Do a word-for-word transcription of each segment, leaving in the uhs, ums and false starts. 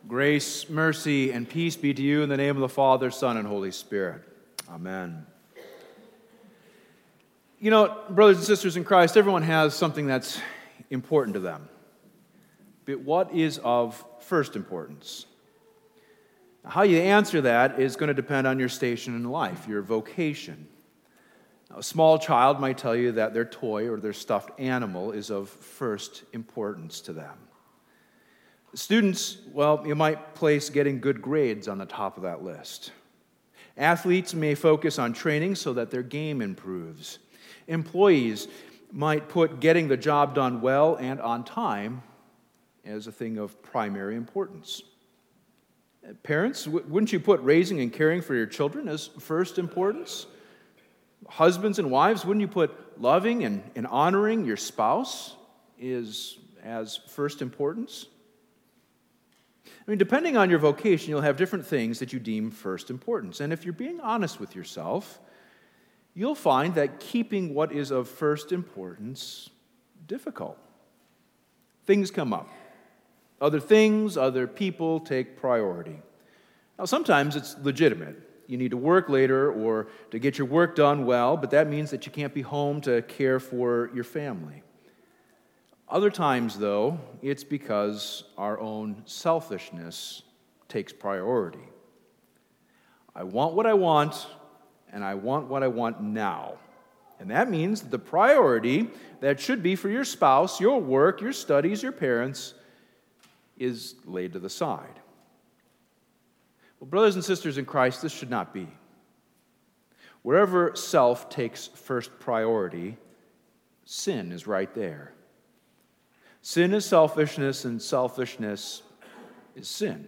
Grace, mercy, and peace be to you in the name of the Father, Son, and Holy Spirit. Amen. You know, brothers and sisters in Christ, everyone has something that's important to them. But what is of first importance? How you answer that is going to depend on your station in life, your vocation. Now, a small child might tell you that their toy or their stuffed animal is of first importance to them. Students, well, you might place getting good grades on the top of that list. Athletes may focus on training so that their game improves. Employees might put getting the job done well and on time as a thing of primary importance. Parents, wouldn't you put raising and caring for your children as first importance? Husbands and wives, wouldn't you put loving and, and honoring your spouse is as first importance? I mean, depending on your vocation, you'll have different things that you deem first importance. And if you're being honest with yourself, you'll find that keeping what is of first importance difficult. Things come up. Other things, other people take priority. Now, sometimes it's legitimate. You need to work later or to get your work done well, but that means that you can't be home to care for your family. Other times, though, it's because our own selfishness takes priority. I want what I want, and I want what I want now. And that means that the priority that should be for your spouse, your work, your studies, your parents, is laid to the side. Well, brothers and sisters in Christ, this should not be. Wherever self takes first priority, sin is right there. Sin is selfishness, and selfishness is sin.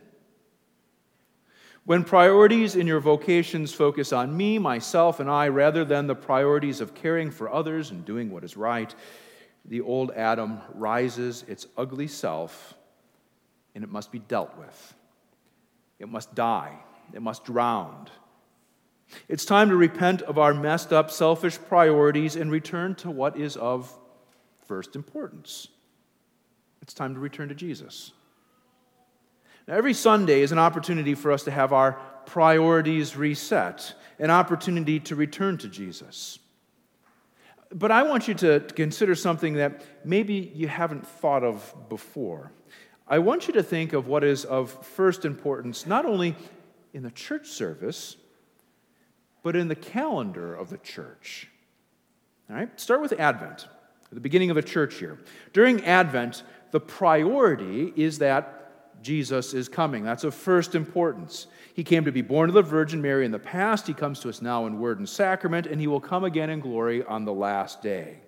When priorities in your vocations focus on me, myself, and I, rather than the priorities of caring for others and doing what is right, the old Adam rises its ugly self, and it must be dealt with. It must die. It must drown. It's time to repent of our messed up, selfish priorities and return to what is of first importance. It's time to return to Jesus. Now, every Sunday is an opportunity for us to have our priorities reset, an opportunity to return to Jesus. But I want you to consider something that maybe you haven't thought of before. I want you to think of what is of first importance, not only in the church service, but in the calendar of the church. All right? Start with Advent, at the beginning of a church year. During Advent, the priority is that Jesus is coming. That's of first importance. He came to be born of the Virgin Mary in the past. He comes to us now in word and sacrament, and he will come again in glory on the last day.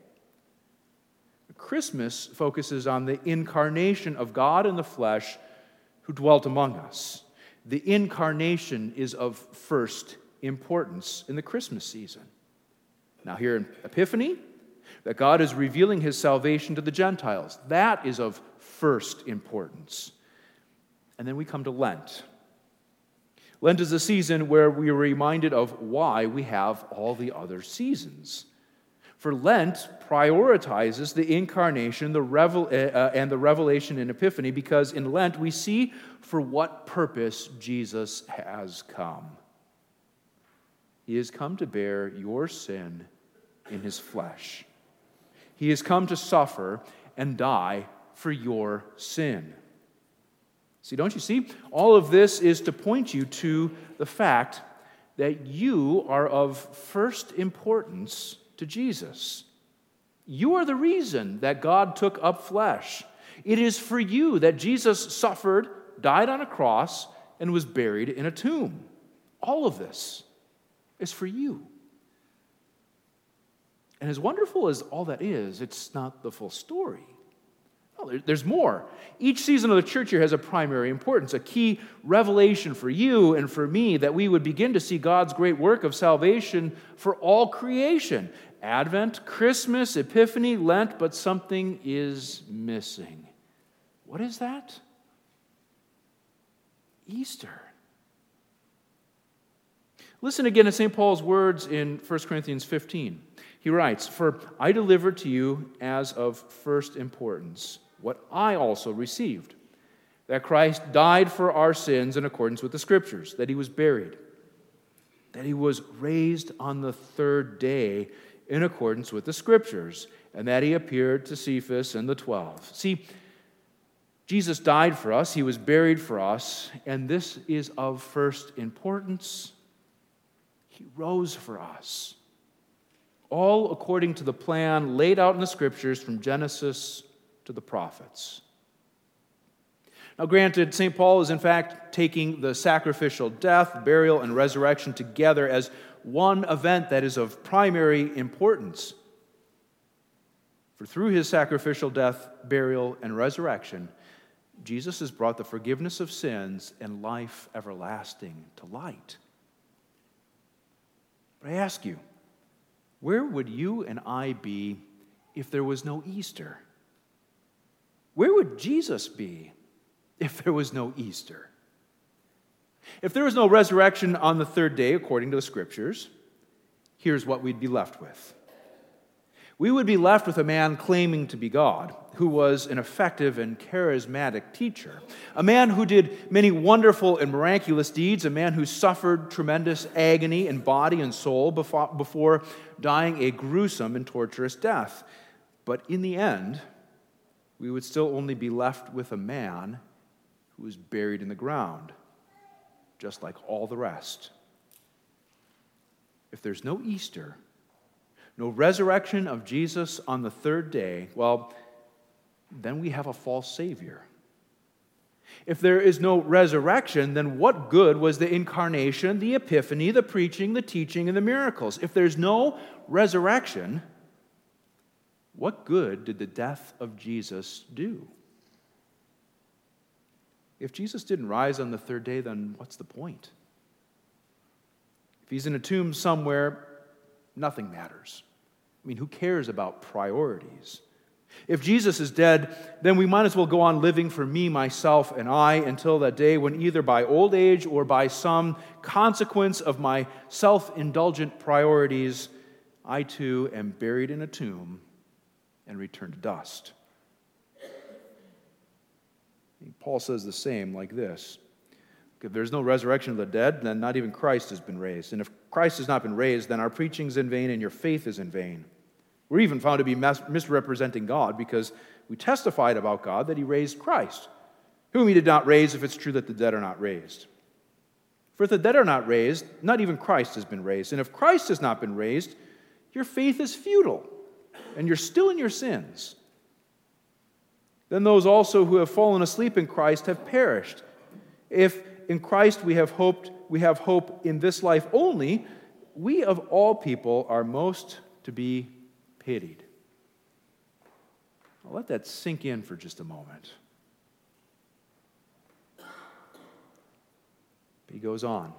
Christmas focuses on the incarnation of God in the flesh who dwelt among us. The incarnation is of first importance in the Christmas season. Now here in Epiphany, that God is revealing his salvation to the Gentiles. That is of first importance. And then we come to Lent. Lent is a season where we are reminded of why we have all the other seasons. For Lent prioritizes the incarnation the revel, uh, and the revelation in Epiphany because in Lent we see for what purpose Jesus has come. He has come to bear your sin in his flesh. He has come to suffer and die for your sin. See, don't you see? All of this is to point you to the fact that you are of first importance to Jesus. You are the reason that God took up flesh. It is for you that Jesus suffered, died on a cross, and was buried in a tomb. All of this is for you. And as wonderful as all that is, it's not the full story. Well, there's more. Each season of the church year has a primary importance, a key revelation for you and for me that we would begin to see God's great work of salvation for all creation. Advent, Christmas, Epiphany, Lent, but something is missing. What is that? Easter. Listen again to Saint Paul's words in First Corinthians fifteen. He writes, "For I delivered to you as of first importance what I also received, that Christ died for our sins in accordance with the Scriptures, that he was buried, that he was raised on the third day in accordance with the Scriptures, and that he appeared to Cephas and the twelve. See, Jesus died for us, he was buried for us, and this is of first importance. He rose for us, all according to the plan laid out in the Scriptures from Genesis to the prophets. Now, granted, Saint Paul is in fact taking the sacrificial death, burial, and resurrection together as one event that is of primary importance. For through his sacrificial death, burial, and resurrection, Jesus has brought the forgiveness of sins and life everlasting to light. But I ask you, where would you and I be if there was no Easter? Where would Jesus be if there was no Easter? If there was no resurrection on the third day, according to the Scriptures, here's what we'd be left with. We would be left with a man claiming to be God, who was an effective and charismatic teacher, a man who did many wonderful and miraculous deeds, a man who suffered tremendous agony in body and soul before dying a gruesome and torturous death. But in the end, we would still only be left with a man who was buried in the ground, just like all the rest. If there's no Easter, no resurrection of Jesus on the third day, well, then we have a false Savior. If there is no resurrection, then what good was the incarnation, the epiphany, the preaching, the teaching, and the miracles? If there's no resurrection, what good did the death of Jesus do? If Jesus didn't rise on the third day, then what's the point? If he's in a tomb somewhere, nothing matters. I mean, who cares about priorities? If Jesus is dead, then we might as well go on living for me, myself, and I until that day when either by old age or by some consequence of my self-indulgent priorities, I too am buried in a tomb and return to dust. Paul says the same like this. If there's no resurrection of the dead, then not even Christ has been raised. And if Christ has not been raised, then our preaching is in vain and your faith is in vain. We're even found to be misrepresenting God because we testified about God that he raised Christ, whom he did not raise if it's true that the dead are not raised. For if the dead are not raised, not even Christ has been raised. And if Christ has not been raised, your faith is futile and you're still in your sins. Then those also who have fallen asleep in Christ have perished. If in Christ we have hoped, we have hope in this life only, we of all people are most to be pitied. I'll let that sink in for just a moment. But he goes on.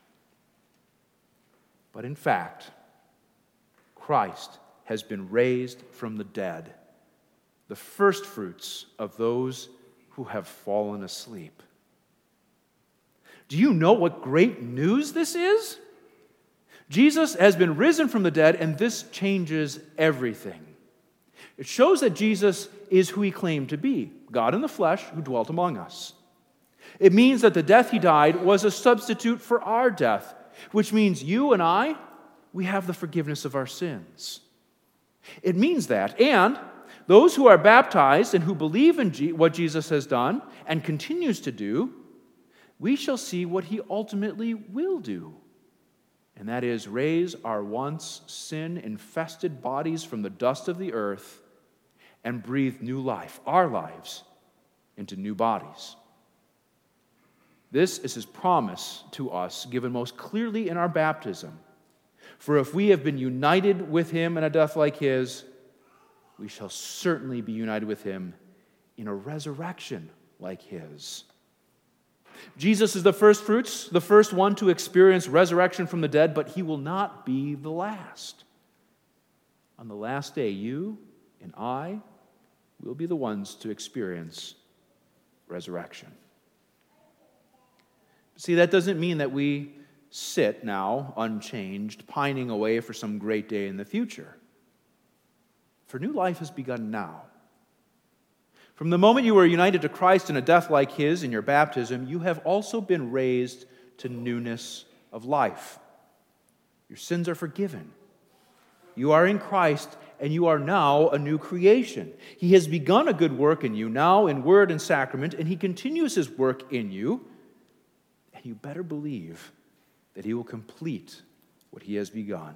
But in fact, Christ has been raised from the dead, the firstfruits of those who have fallen asleep. Do you know what great news this is? Jesus has been risen from the dead, and this changes everything. It shows that Jesus is who he claimed to be, God in the flesh who dwelt among us. It means that the death he died was a substitute for our death, which means you and I, we have the forgiveness of our sins. It means that, and those who are baptized and who believe in G- what Jesus has done and continues to do, we shall see what he ultimately will do. And that is raise our once sin-infested bodies from the dust of the earth and breathe new life, our lives, into new bodies. This is his promise to us, given most clearly in our baptism. For if we have been united with him in a death like his, we shall certainly be united with him in a resurrection like his. Jesus is the first fruits, the first one to experience resurrection from the dead, but he will not be the last. On the last day, you and I will be the ones to experience resurrection. See, that doesn't mean that we sit now unchanged, pining away for some great day in the future. For new life has begun now. From the moment you were united to Christ in a death like his in your baptism, you have also been raised to newness of life. Your sins are forgiven. You are in Christ, and you are now a new creation. He has begun a good work in you, now in word and sacrament, and he continues his work in you. And you better believe that he will complete what he has begun.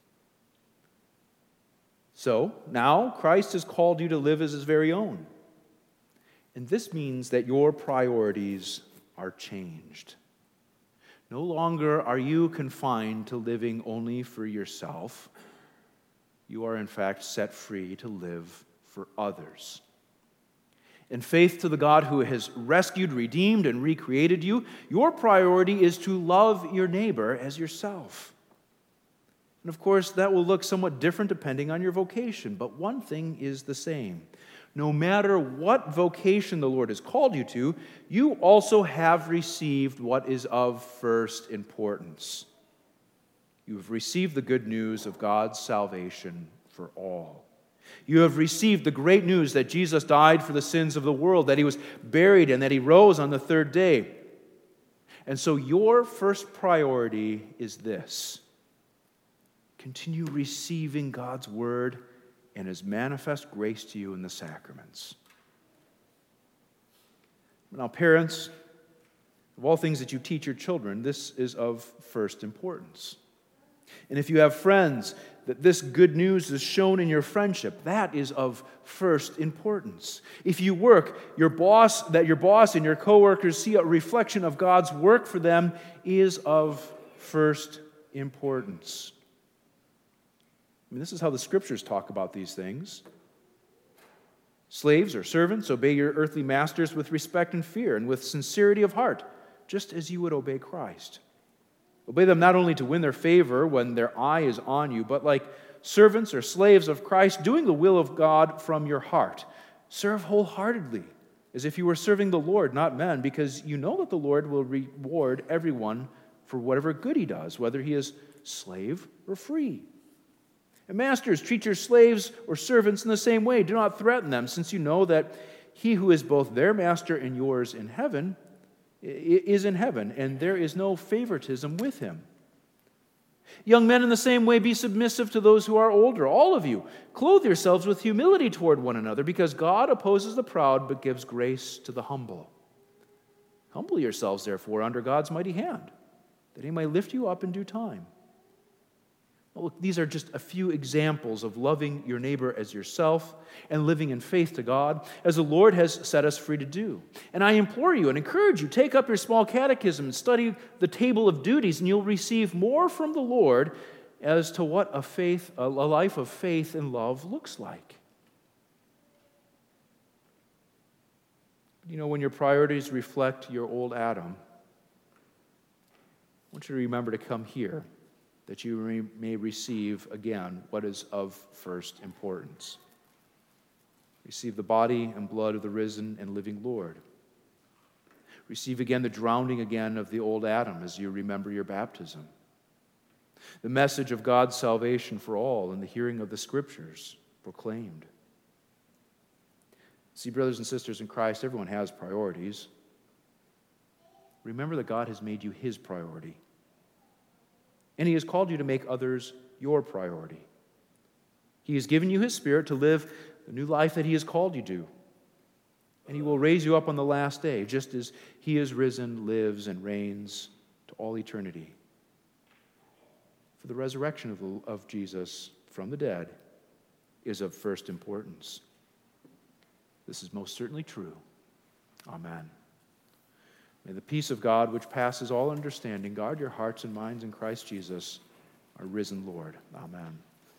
So, now Christ has called you to live as his very own. And this means that your priorities are changed. No longer are you confined to living only for yourself. You are, in fact, set free to live for others. In faith to the God who has rescued, redeemed, and recreated you, your priority is to love your neighbor as yourself. And of course, that will look somewhat different depending on your vocation, but one thing is the same. No matter what vocation the Lord has called you to, you also have received what is of first importance. You have received the good news of God's salvation for all. You have received the great news that Jesus died for the sins of the world, that he was buried, and that he rose on the third day. And so your first priority is this: continue receiving God's word and his manifest grace to you in the sacraments. Now, parents, of all things that you teach your children, this is of first importance. And if you have friends, that this good news is shown in your friendship, that is of first importance. If you work, your boss, that your boss and your coworkers see a reflection of God's work for them is of first importance. I mean, this is how the Scriptures talk about these things. Slaves or servants, obey your earthly masters with respect and fear and with sincerity of heart, just as you would obey Christ. Obey them not only to win their favor when their eye is on you, but like servants or slaves of Christ, doing the will of God from your heart. Serve wholeheartedly, as if you were serving the Lord, not men, because you know that the Lord will reward everyone for whatever good he does, whether he is slave or free. And masters, treat your slaves or servants in the same way. Do not threaten them, since you know that he who is both their master and yours in heaven is in heaven, and there is no favoritism with him. Young men, in the same way, be submissive to those who are older. All of you, clothe yourselves with humility toward one another, because God opposes the proud but gives grace to the humble. Humble yourselves, therefore, under God's mighty hand, that he may lift you up in due time. Well, these are just a few examples of loving your neighbor as yourself and living in faith to God, as the Lord has set us free to do. And I implore you and encourage you, take up your small catechism and study the table of duties, and you'll receive more from the Lord as to what a faith, a life of faith and love looks like. You know, when your priorities reflect your old Adam, I want you to remember to come here, that you may receive again what is of first importance. Receive the body and blood of the risen and living Lord. Receive again the drowning again of the old Adam as you remember your baptism. The message of God's salvation for all and the hearing of the Scriptures proclaimed. See, brothers and sisters in Christ, everyone has priorities. Remember that God has made you his priority. And he has called you to make others your priority. He has given you his Spirit to live the new life that he has called you to. And he will raise you up on the last day, just as he is risen, lives, and reigns to all eternity. For the resurrection of, the, of Jesus from the dead is of first importance. This is most certainly true. Amen. May the peace of God, which passes all understanding, guard your hearts and minds in Christ Jesus, our risen Lord. Amen.